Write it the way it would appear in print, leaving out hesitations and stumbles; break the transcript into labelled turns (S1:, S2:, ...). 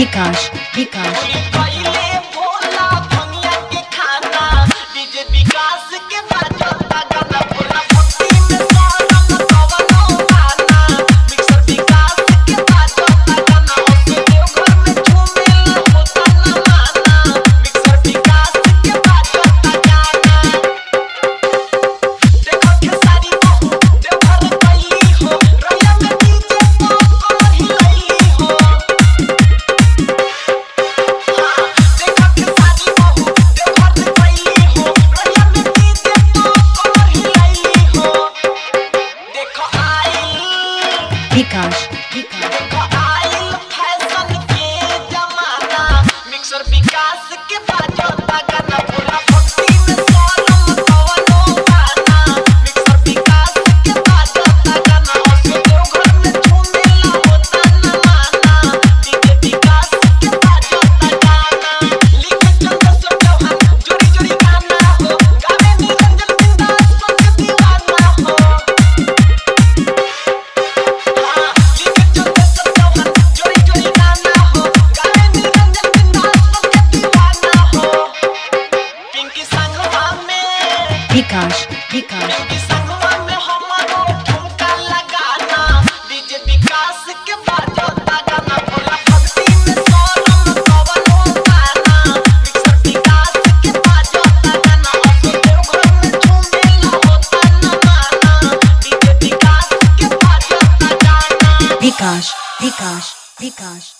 S1: विकास विकास
S2: पहिले भोला भंगिया के खाना डीजे विकास के बाजता गाना भोला भक्ति में सारम कवनो गाना मिक्सर विकास के बाजता गाना ओके देवघर में झूमेला होता ना माना मिक्सर विकास के बाजता गाना देखो के सारी बहू देवघर गई हो रैया में डीजे को हिलाई हो
S1: विकास विकास
S2: मिक्सर विकास के बाजता गाना भोला भक्ति में सारम कवनो गाना मिक्सर विकास के बाजता गाना ओके देवघर में झूमेला होता ना माना डीजे विकास के बाजता गाना लिखे चंद्रशेखर चौहान जोड़ी जोड़ी गाना हो गावे निरंजन बिंदास के दीवाना हो लिखे चंद्रशेखर चौहान जोड़ी जोड़ी गाना हो गावे निरंजन बिंदास के दीवाना हो पिंकी संगवा में
S1: विकास विकास
S2: पिंकी संगवा में हमारो ठुमका लगाना डीजे विकास के बाजता गाना भोला भक्ति में सारम कवनो गाना मिक्सर विकास के बाजता गाना ओके देवघर में झूमेला होता ना माना डीजे विकास के बाजता गाना
S1: विकास विकास विकास